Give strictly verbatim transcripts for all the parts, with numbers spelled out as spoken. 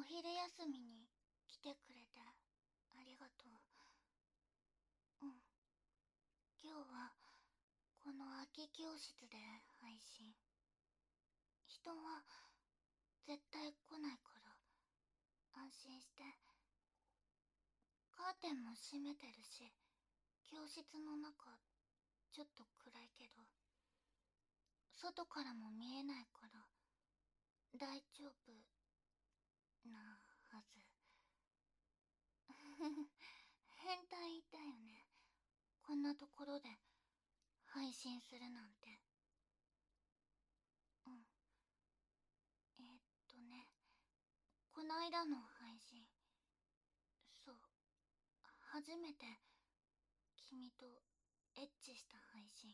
昼休みに来てくれてありがとう。うん。今日はこの空き教室で配信。人は絶対来ないから安心して。カーテンも閉めてるし、教室の中ちょっと暗いけど外からも見えないから大丈夫なはず。変態だよね、こんなところで配信するなんて。うん。えー、っとね、こないだの配信、そう、初めて君とエッチした配信。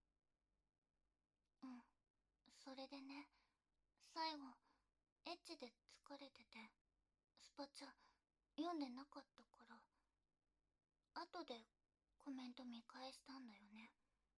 うん。それでね、最後エッチで疲れててスパチャ読んでなかったから後でコメント見返したんだよね。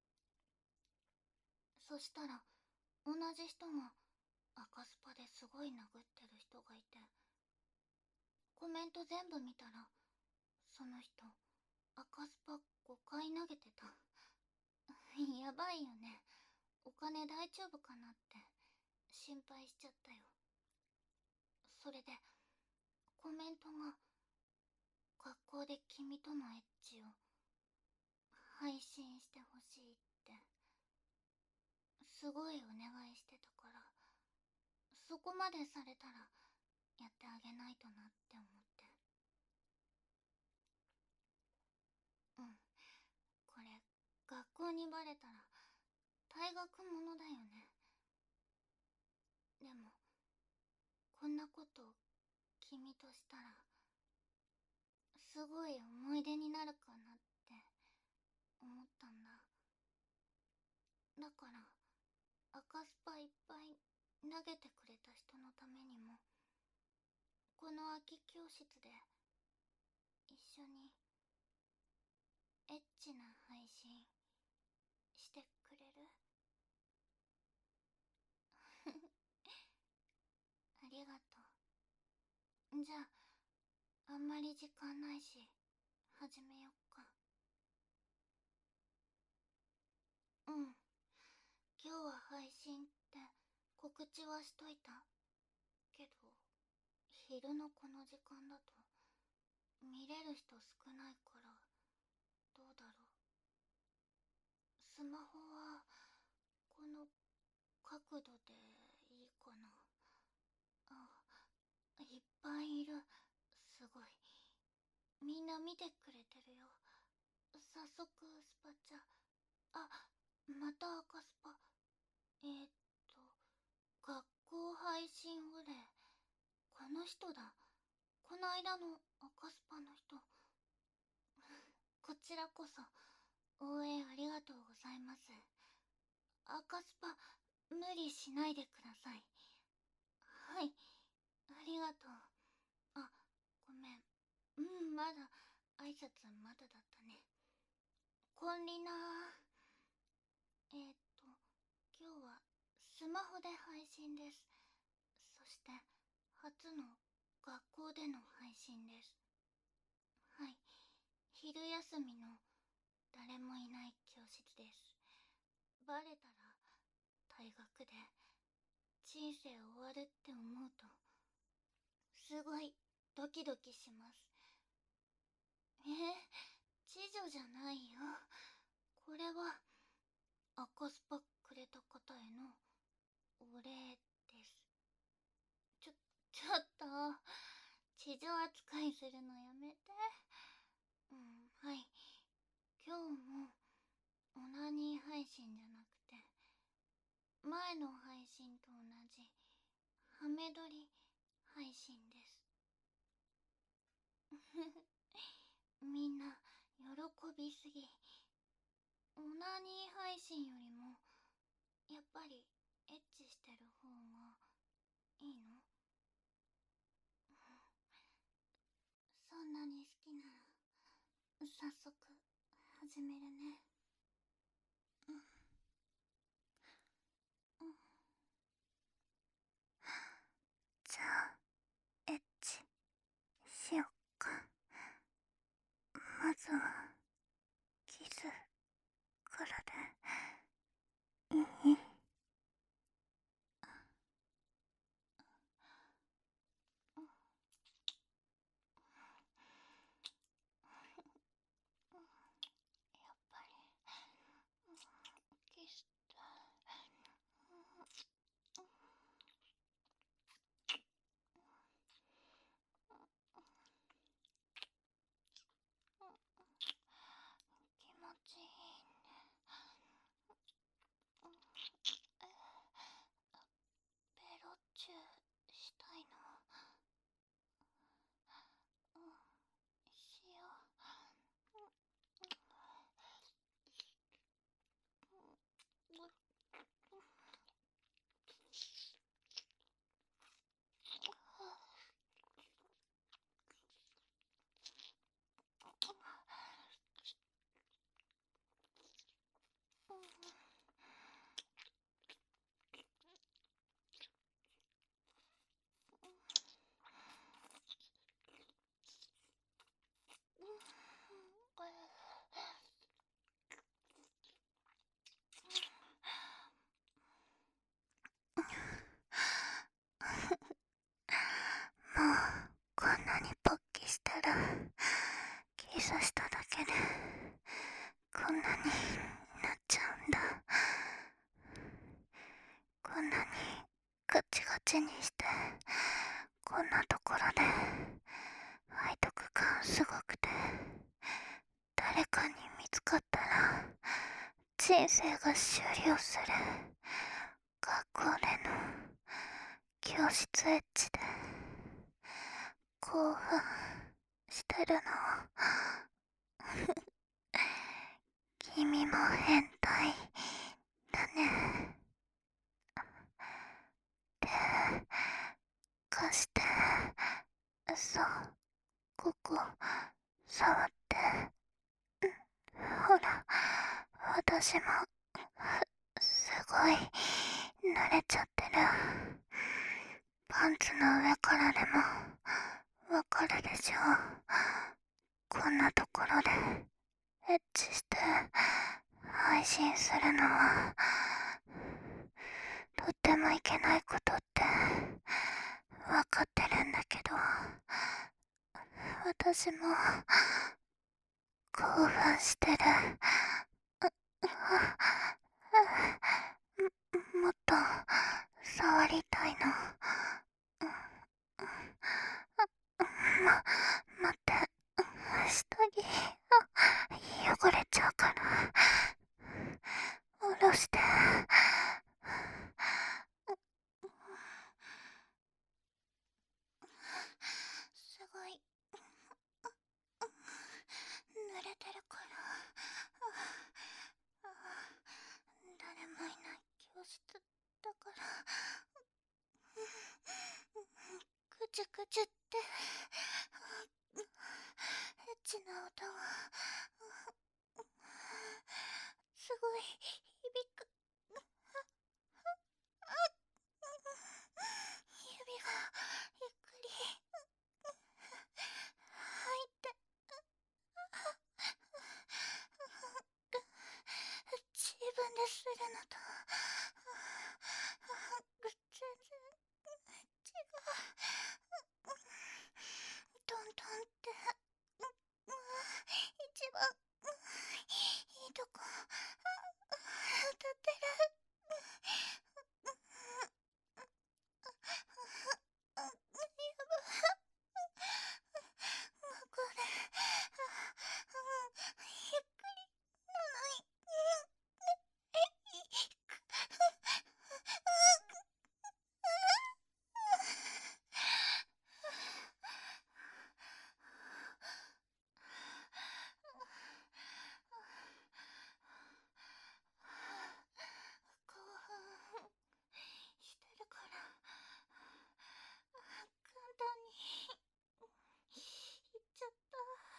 そしたら同じ人が赤スパですごい殴ってる人がいて、コメント全部見たらその人赤スパごかい投げてた。やばいよね。お金大丈夫かなって心配しちゃったよ。それでコメントが学校で君とのエッチを配信してほしいってすごいお願いしてたから、そこまでされたらやってあげないとなって思って。うん。これ学校にバレたら退学者だよね。でもこんなこと君としたらすごい思い出になるかなって思ったんだ。だから赤スパいっぱい投げてくれた人のためにもこの空き教室で一緒にエッチな配信してくれる？ありがとう。じゃああんまり時間ないし始めよっか。うん。今日は配信って告知はしといたけど、昼のこの時間だと見れる人少ないからどうだろう。スマホはこの角度でいいかな。あ、いっぱいいる。すごい。みんな見てくれてるよ。早速スパチャ。あ、また赤スパ。えー、っと学校配信お礼。この人だ。この間の赤スパの人。こちらこそ応援ありがとうございます。赤スパ無理しないでください。はい、ありがとう。あ、ごめん。うん、まだ挨拶まだだったね。こんりなー。えー、っと今日はスマホで配信です。そして初の学校での配信です。はい、昼休みの誰もいない教室です。バレたら退学で人生終わるって思うとすごいドキドキします。えー、知女じゃないよ。これは赤スパくれた方へのお礼です。ちょ、ちょっと地上扱いするのやめて。うん、はい。今日もオナニー配信じゃなくて前の配信と同じハメ撮り配信です。みんな喜びすぎ。オナニー配信よりもやっぱりエッチしてる方がいいの？そんなに好きなら早速始めるね。うん、うん。じゃあエッチんなにガチガチにして、こんなところで背徳感すごくて、誰かに見つかったら人生が終了する。学校での教室エッチで興奮してるの。君も変態だね。手貸して。そう、ここ触って。ほら、私もすごい慣れちゃってる。パンツの上からでもわかるでしょ。こんなところでエッチして配信するのはとってもいけないことってわかってるんだけど、私も興奮してる。もっと触りたいの。ま、待って、下着汚れちゃうから。下ろして。すごい濡れてるから。誰もいない教室だから、ぐちゅぐちゅってエッチな音がすごい響く。指がゆっくり入って自分でするのと全然違う。トントンって一番いいとこ当たってる。やば、これゆっくりなのに興奮してるから簡単に言っちゃった。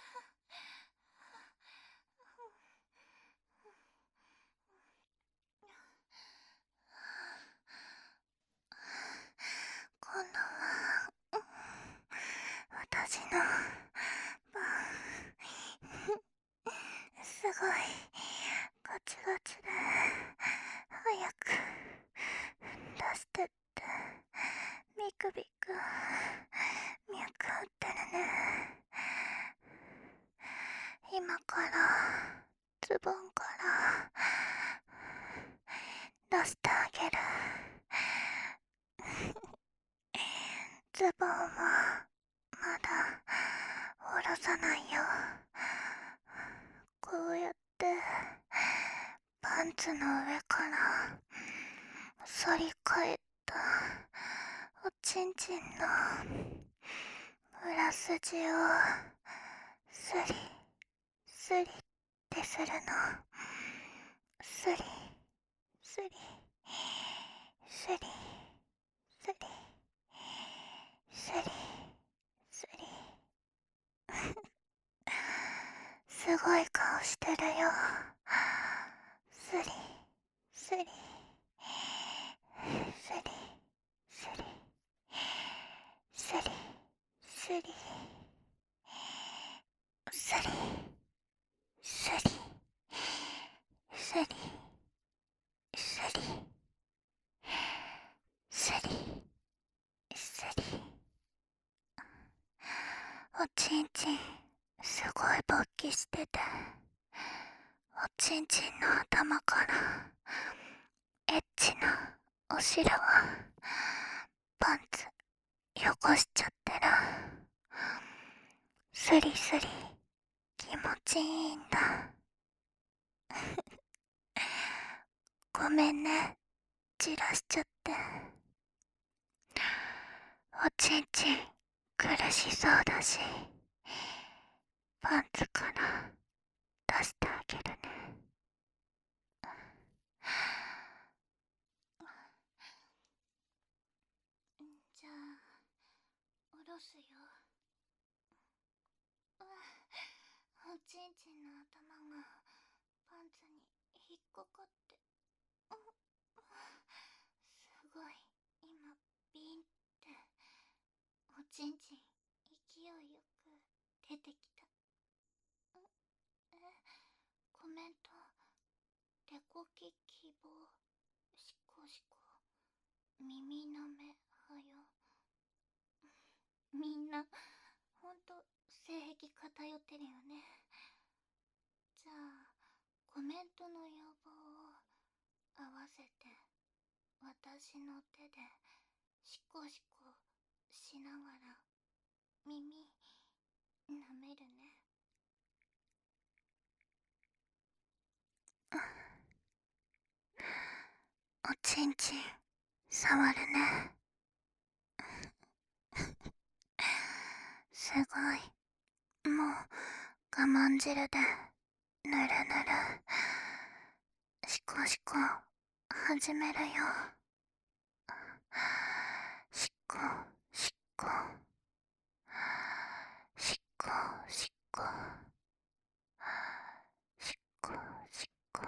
今度は私の番。すごいガチガチで早く出してって。ビクビク脈打ってるね。今からズボンから出してあげる。ズボンはまだ下ろさないよ。こうやってパンツの上から反り返ったおちんちんの裏筋をスリスリってするの。スリスリスリスリスリスリすごい顔してるよ。スリスリスリスリスリスリスリスリスリスリスリスリ。おちんちんすごい勃起してて、おちんちんの頭からエッチなお後ろはパンツ汚しちゃってる。スリスリ気持ちいいんだ。ごめんね、散らしちゃって。おちんちん苦しそうだし、パンツから出してあげるね。じゃあ下ろすよ。おちんちんの頭がパンツに引っかかって、すごい今ビンっておちんちん勢いよく出てきた。え、コメント、手こき希望、しこしこ、耳の目はよ。みんなほんと性癖偏ってるよね。じゃあコメントの要望を合わせて私の手でシコシコしながら耳舐めるね。おちんちん触るね。すごい、もう我慢汁でぬるぬるシコシコ始めるよ。しっこしっこしっこしっこしっこしっこ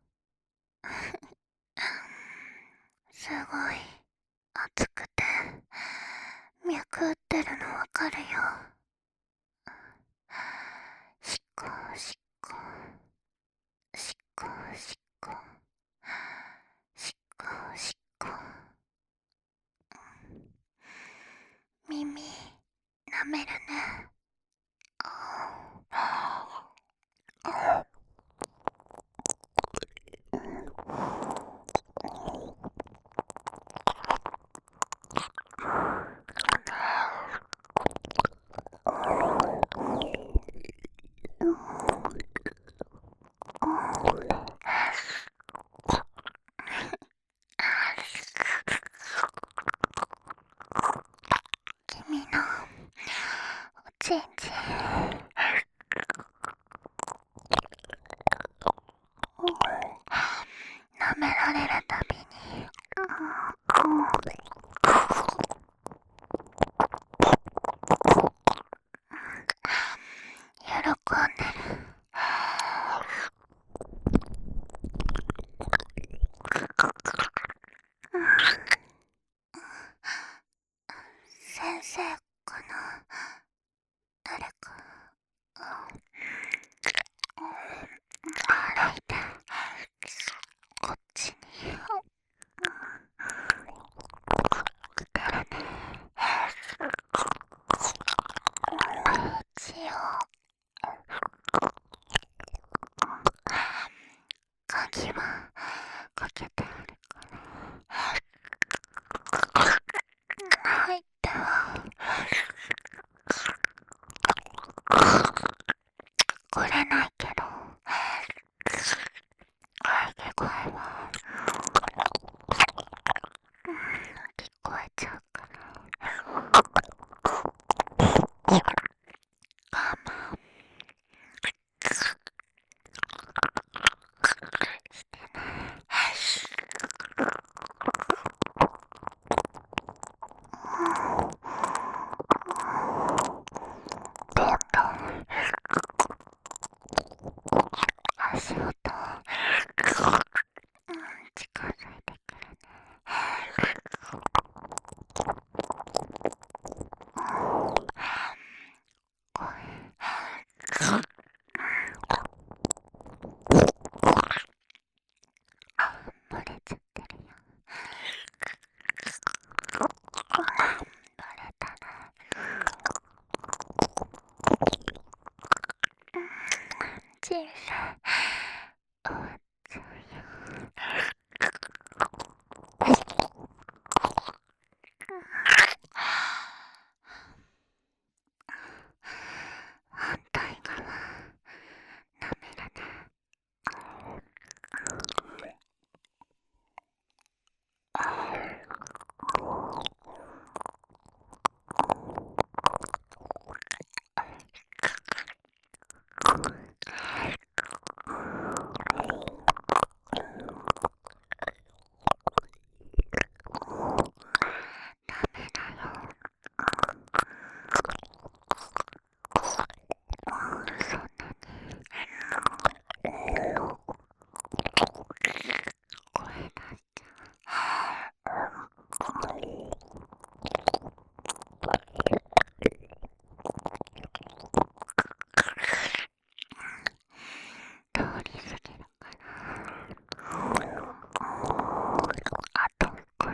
すごい熱くて脈打ってるのわかるよ。しっこしっこしっこしっこしっこしっこ耳舐めるね。君のおちんちん舐められるたびに、うんうん、喜んでる。先生かな、誰か、うん、歩いてこっちに、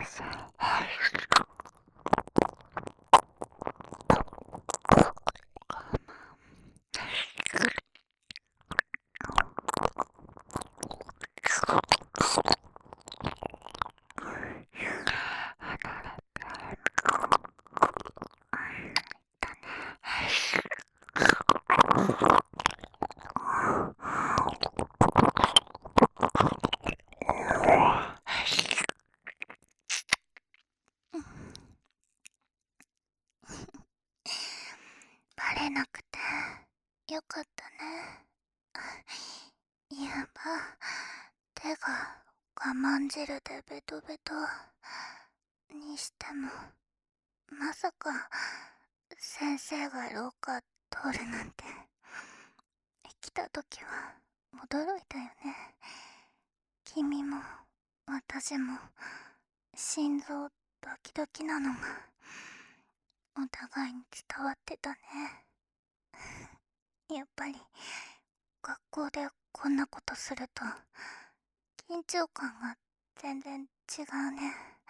バレなくてよかったね。やば、手が我慢汁でベトベトにしても、まさか先生が廊下通るなんて。来た時は驚いたよね。君も私も心臓ドキドキなのがお互いに伝わってたね。やっぱり学校でこんなことすると緊張感が全然違うね。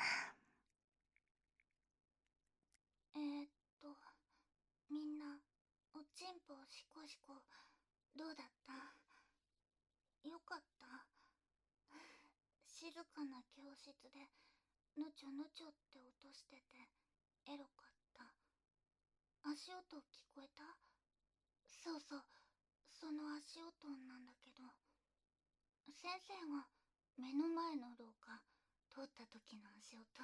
えーっとみんなおちんぽシコシコどうだった？よかった？静かな教室でぬちょぬちょって音しててエロかった。足音聞こえた？そうそう、その足音なんだけど、先生が目の前の廊下通った時の足音。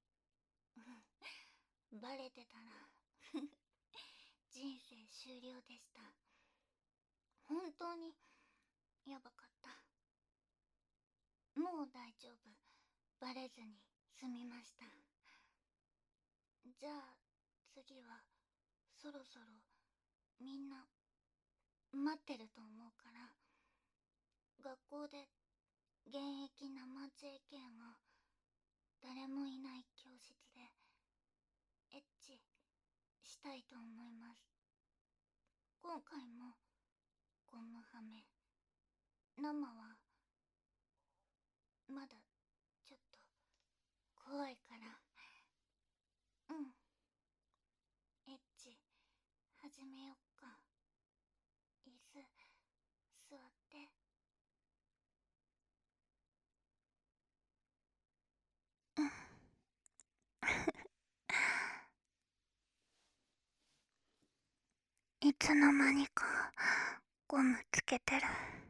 バレてたら人生終了でした。本当にやばかった。もう大丈夫、バレずに済みました。じゃあ次はそろそろみんな待ってると思うから、学校で現役生 ジェーケー が誰もいない教室でエッチしたいと思います。今回もゴムはめ生はまだちょっと怖いから。うん、エッチ始めよっか。椅子座って。いつの間にかゴムつけてる。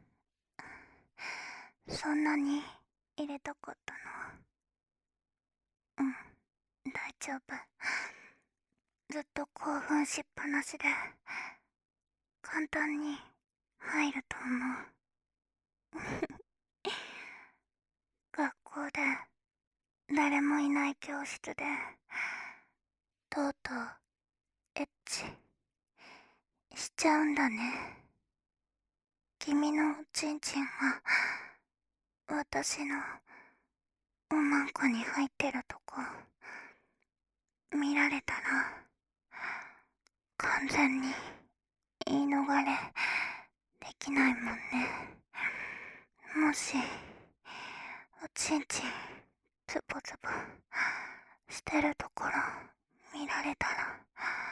そんなに入れたかったの？うん、大丈夫。ずっと興奮しっぱなしで簡単に入ると思う。学校で誰もいない教室でとうとうエッチしちゃうんだね。君のチンチンが私のおまんこに入ってるとこ見られたら完全に言い逃れできないもんね。もしおちんちんつぼつぼしてるところ見られたら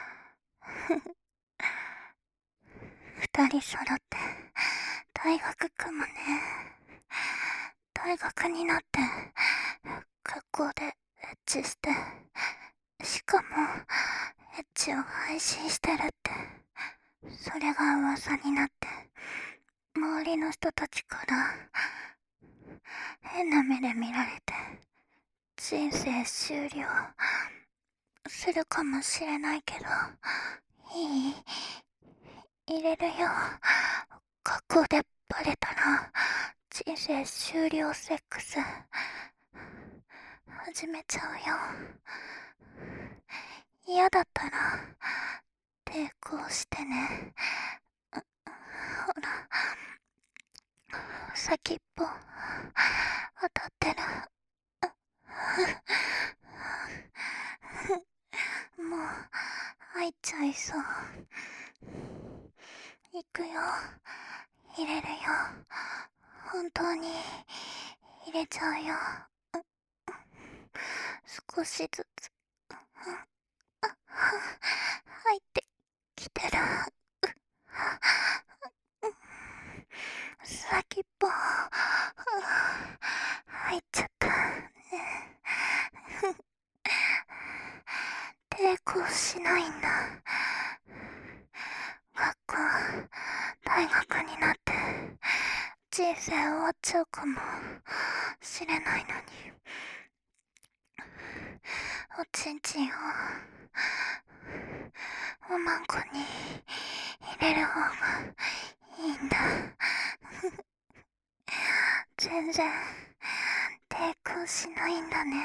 二人揃って大学組むね。大学になって学校でエッチして、しかもエッチを配信してるって、それが噂になって周りの人たちから変な目で見られて人生終了するかもしれないけど、いい？入れるよ。学校でバレたら人生終了セックス始めちゃうよ。嫌だったら抵抗してね。ほら、先っぽ当たってる。もう入っちゃいそう。行くよ。入れるよ。本当に入れちゃうよ。 少しずつ入ってきてる。先っぽ入っちゃったね。抵抗しないんだ。学校、大学になって人生終わっちゃうかもしれないのに、おちんちんをおまんこに入れる方がいいんだ。全然抵抗しないんだね。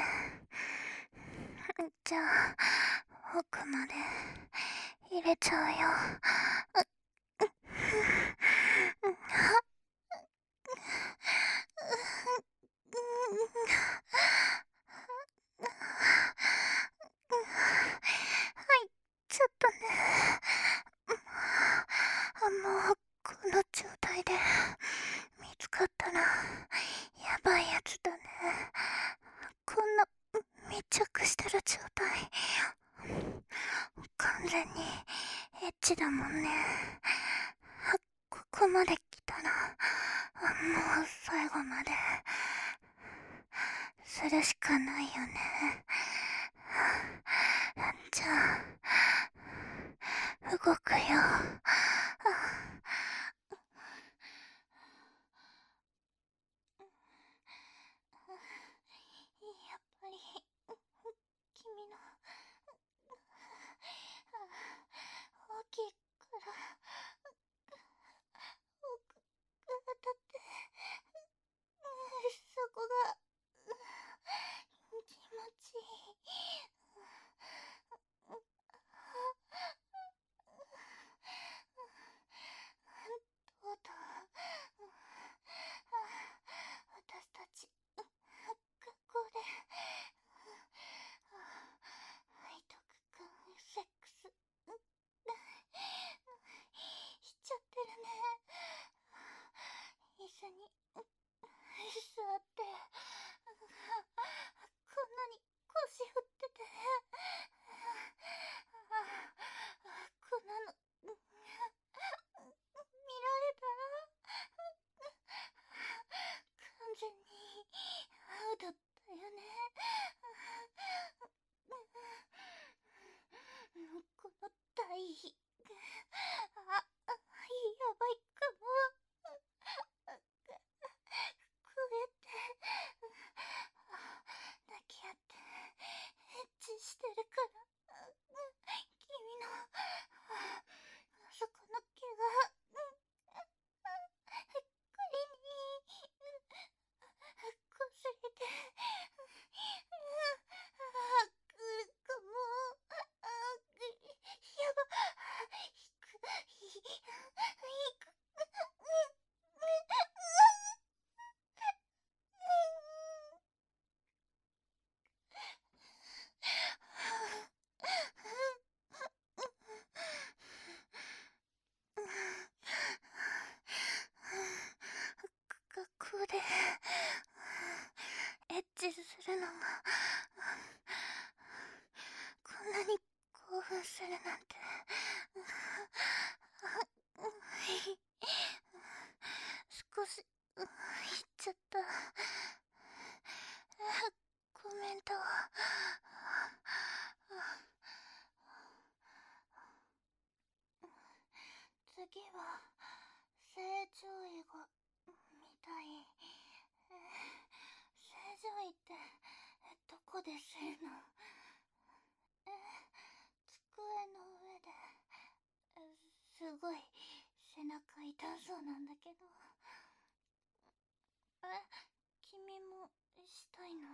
じゃあ奥まで入れちゃうよ。はいちょっとね。もうこの状態で見つかったらやばいやつだね。こんな密着してる状態完全にエッチだもんね。ここまで来たらもう最後までするしかないよね。じゃあ動くよ。やっぱり君の大きいから奥が当たってそこが気持ちいい。とうとう私たち学校で背徳くんセックスしちゃってるね。椅子に座ってこんなに腰振っててこんなの見られたら完全にアウトだよね。この体位あ、やばいかも。こうやって抱き合ってエッチしてるから君のそこの毛が栗にこすれてくるかも。やばいくいく学校でエッチするのがこんなに興奮するなんて少し言っちゃった。コメント次は正常位が見たい。正常位ってどこでするの？え机の上ですごい背中痛そうなんだけど。え君もしたいの？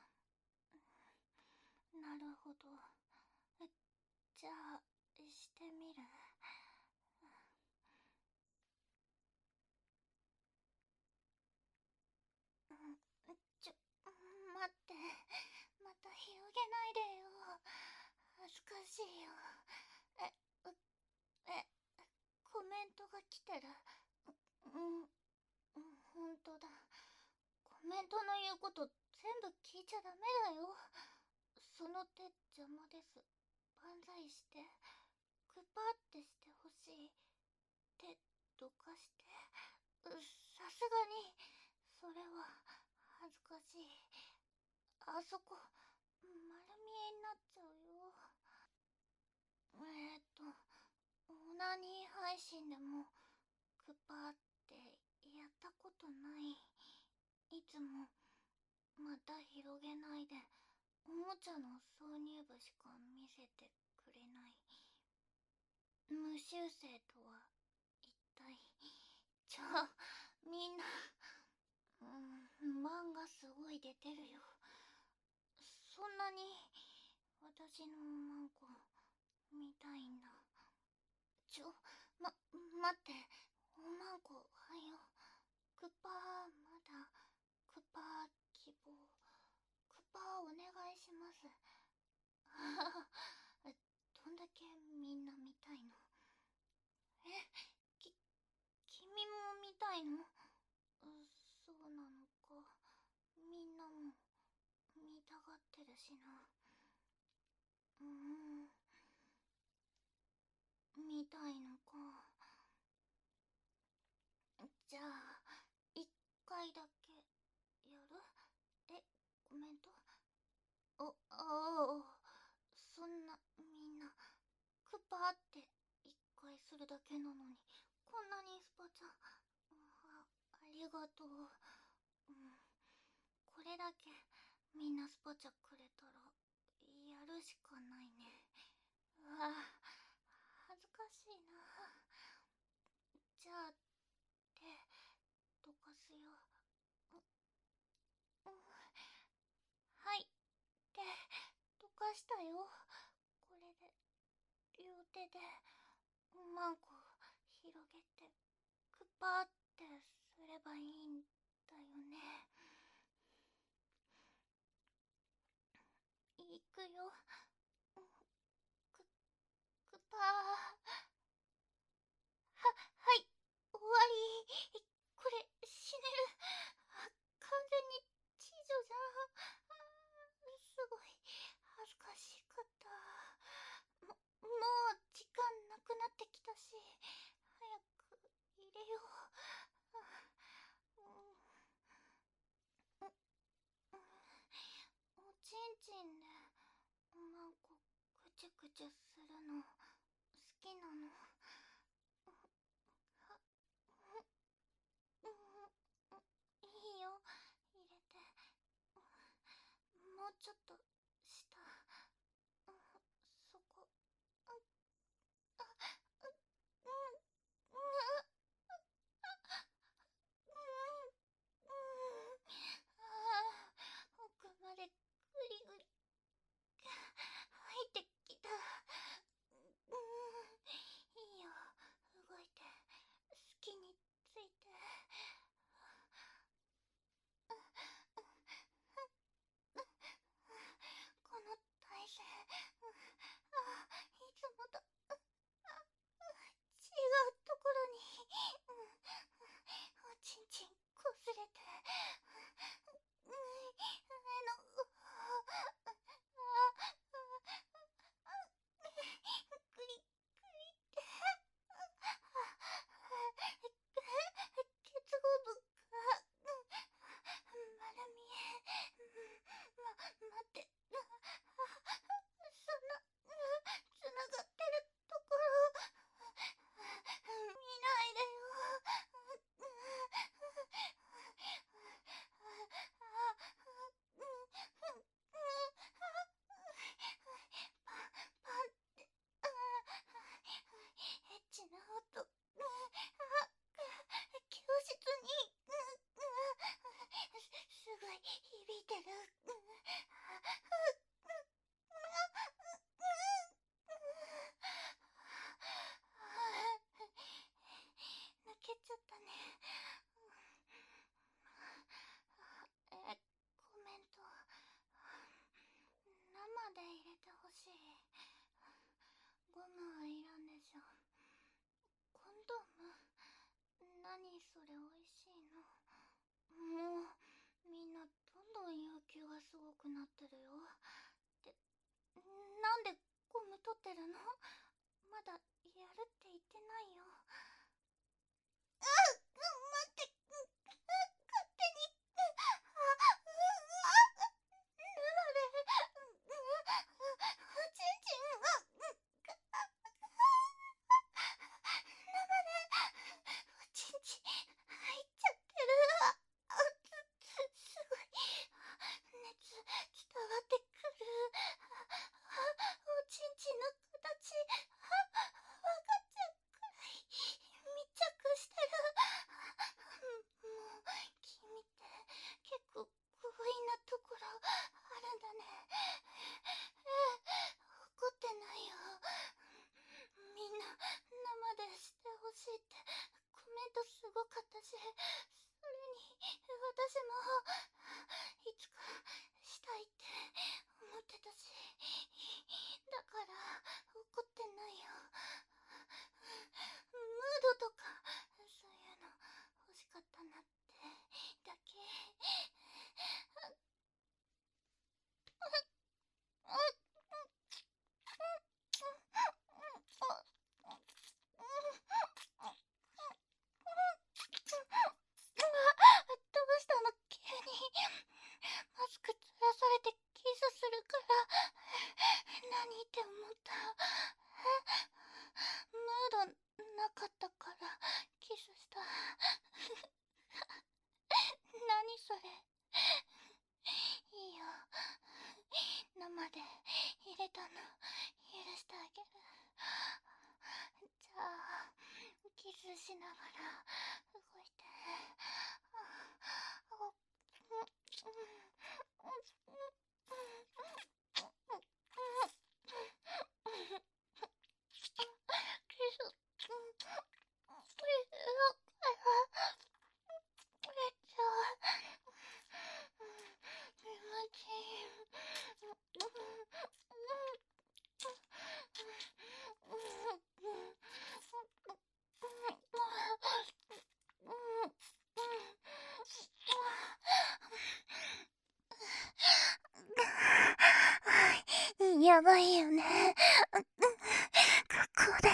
なるほど。えじゃあしてみる。ちょ待って、また広げないでよ。恥ずかしいよ。ええコメントが来てる。うんほんとだ。コメントの言うこと全部聞いちゃダメだよ。 の手邪魔です。万歳して。くぱってしてほしい。手どかして。うさすがにそれは恥ずかしい。あそこ丸見えになっちゃうよ。えーっとオナニー配信でもくぱってやったことない。いつもまた広げないでおもちゃの挿入部しか見せてくれない。無修正とは一体。ちょみんな、うん、漫画すごい出てるよ。そんなに私のマンコ見たいんだ。ちょま待って。おまんこはよ。クッパーまだクッパー希望。クッパーお願いします。どんだけみんな見たいの？え、き、君も見たいの？そうなのか。みんなも見たがってるしな。うーん、見たいのか。じゃあ一回だけやる？え、コメント？お、ああ、そんなみんなクパーって一回するだけなのにこんなにスパチャ。あ、ありがとう。うん、これだけみんなスパチャくれたらやるしかないね。うわ、恥ずかしいな。じゃあ手どかすよ。う、うん、はい、手どかしたよ。これで両手でマンコ広げてクパーってすればいいんだよね。いくよ。く、くぱー。は、はい、終わり。これ、死ねる。完全に知女じゃん。すごい、恥ずかしかった。も、もう時間なくなってきたし、早く入れよう。うん、うん、おちんちんでなんかくちゅくちゅするの好きなの。は、うん、いいよ、入れて。もうちょっと下、うん、そこ、うん、あ、うん、うん、うん、うん、あー、奥までグリグリ入ってきた。うん、いいよ、動いて好きについて。この体勢、あ、いつもと、あ、違うところに、おちんちんこすれて、うん、あの、グリグリって、結合部が丸見え。ま、待って。そんな、つながってるところ見ないでよ。パンパンってエッチな音。教室にすごい響いてる。抜けちゃったね。え、コメント生で入れてほしい。ゴムはいらんでしょ。コンドーム？何それ、おいしいの？もうみんなどんどん要求がすごくなってるよ。で、 るの？まだやるって言ってないよ。あ、待って、勝手に。ルナで、おちんちんが、生で、おちんちん入っちゃってる。すごい、熱伝わってくる。おちんちんの形、わかっちゃうくらい密着してる。もう、君って結構強引なところあるんだね。怒ってないよ。みんな生でしてほしいってコメントすごかったし、それに私もいつかしたいって思ってたし、だから怒ってないよ。ムードとかそういうの欲しかったなってだけ。どうしたの急に。マスクつらされてキスするから何って思った。ムードなかったからキスした。何それ。いいよ、生で入れたの許してあげる。じゃあキスしながら動いて。やばいよね。ここで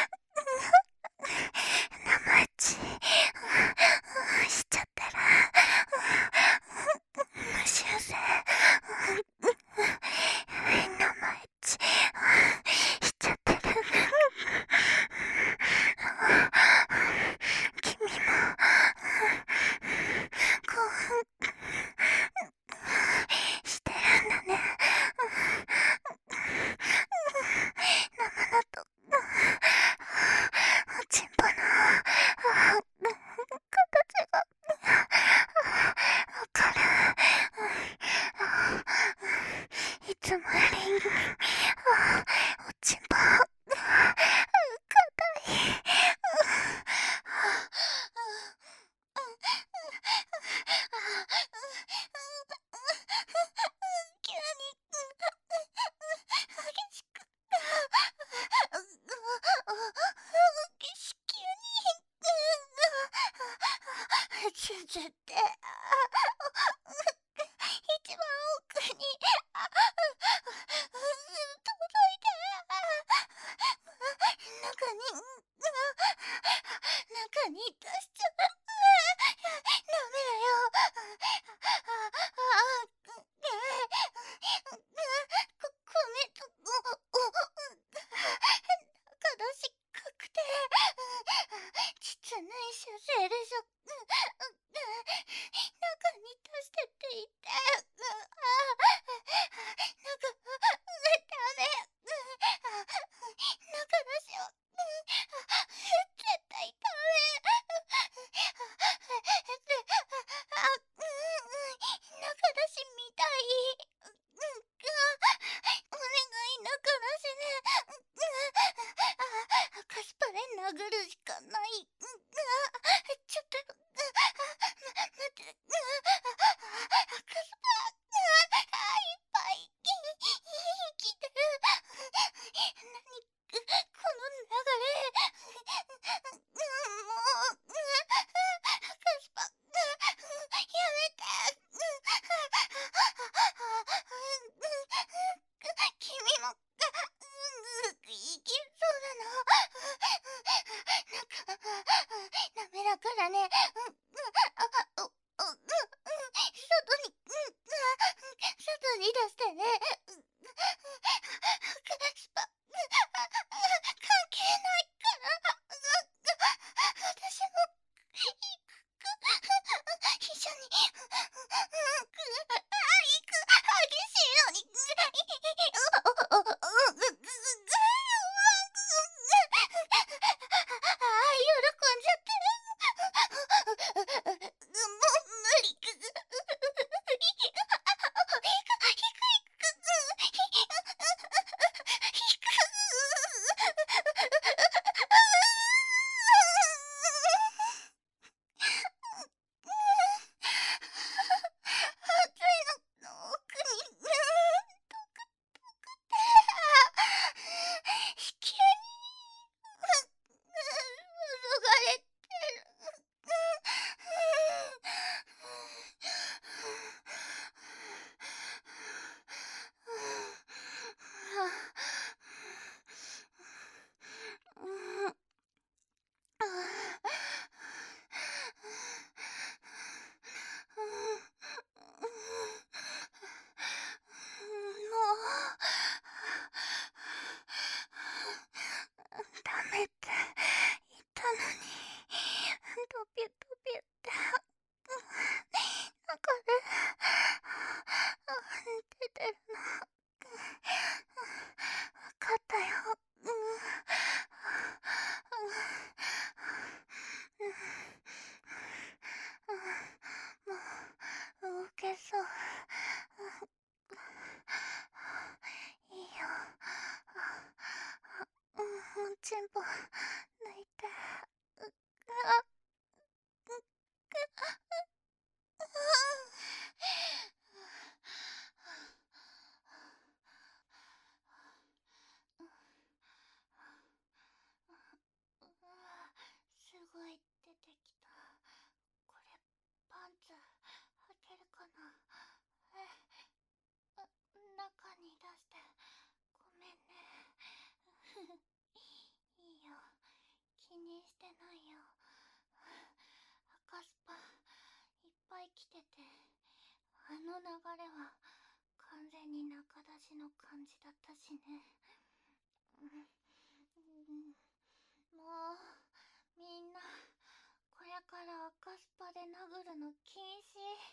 生打ちしちゃったら無修正生打ちしちゃってる。君も興奮してるんだね。生だとおちんぽの形がわかる。いつもよりおちんぽ硬い。急に激しく急につづって一番奥に届いて、中に中に出しちゃう。ダメだよ。コメント中出し確定。実内射精でしょ。 ちんぽ抜いて、うっあっうっすごい出てきた。これパンツ履けるかな。えあ中に出してごめんね。いいよ、気にしてないよ。赤スパいっぱい着てて、あの流れは完全に中出しの感じだったしね。うん、もうみんなこれから赤スパで殴るの禁止。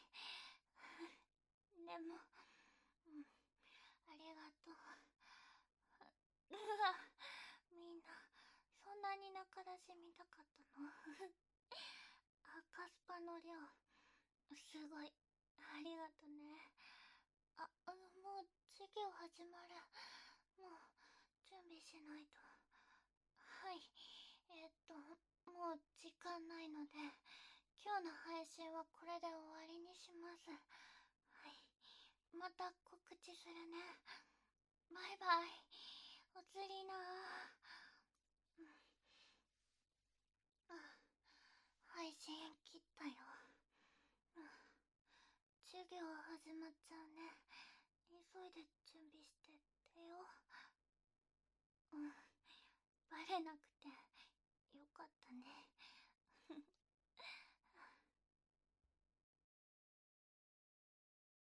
でも、うん、ありがとう。うわ、みんなそんなに中出し見たかったの？赤スパの量すごいありがとね。あ、あのもう授業始まる。もう準備しないと。はい、えー、っともう時間ないので今日の配信はこれで終わりにします。はい、また告知するね。バイバイ。おつりな。うん、配信切ったよ。うん、授業始まっちゃうね。急いで準備してってよ。うん、バレなくてよかったね。